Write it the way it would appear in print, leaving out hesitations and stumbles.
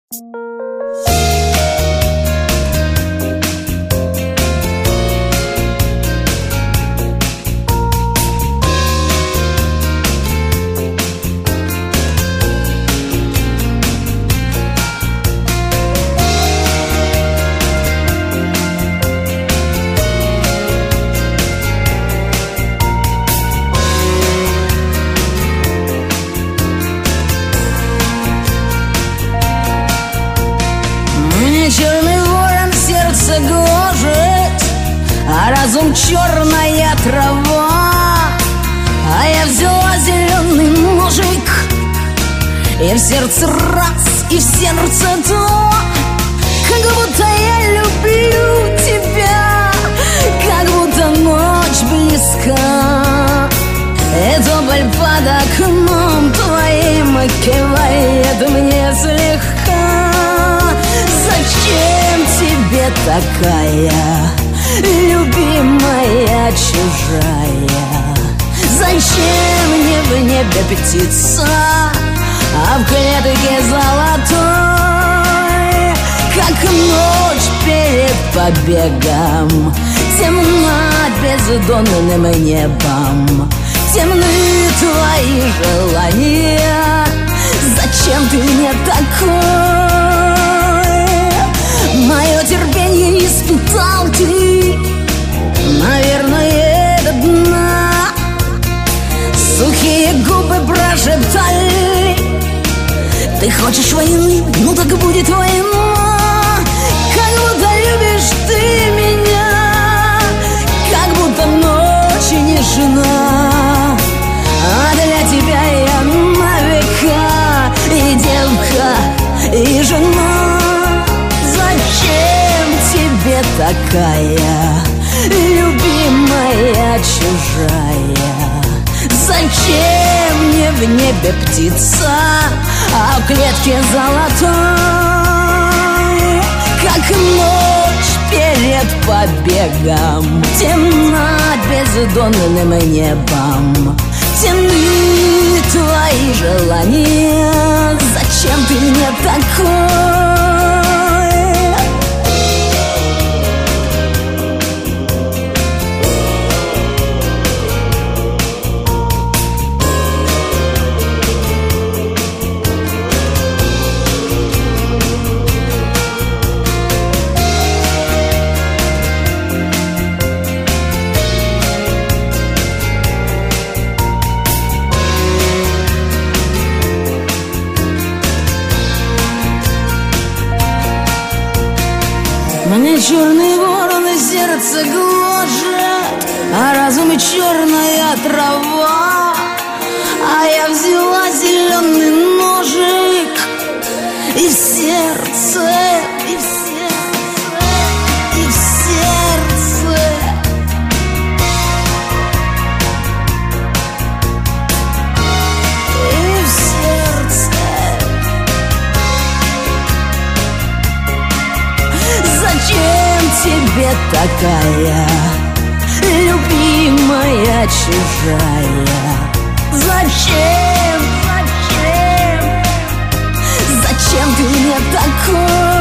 Черный ворон сердце гложет, а разум черная трава. А я взяла зеленый ножик, и в сердце раз, и в сердце то. Как будто я люблю тебя, как будто ночь близка. И тополь под окном твоим кивает мне слегка. Зачем тебе такая любимая чужая? Зачем мне в небе птица, а в клетке золотой? Как ночь перед побегом, темна бездонным небом, темны твои желания. Зачем ты мне такой? Мое терпение испытал ты, наверное, до дна. Сухие губы прошептали: ты хочешь войны, ну так будет война. Как будто любишь ты меня, как будто ночь нежна. А для тебя я на века и девка, и жена. Зачем тебе такая любимая чужая? Зачем мне в небе птица, а в клетке золотой? Как ночь перед побегом, темна бездонным небом, темны твои желания. Зачем ты мне такой? Мне черный ворон и сердце гложет, а разум черная трава. А я взяла зеленый ножик, и в сердце, и в сердце, и в сердце. И в сердце. Зачем тебе такая любимая чужая? Зачем? Зачем ты мне такой?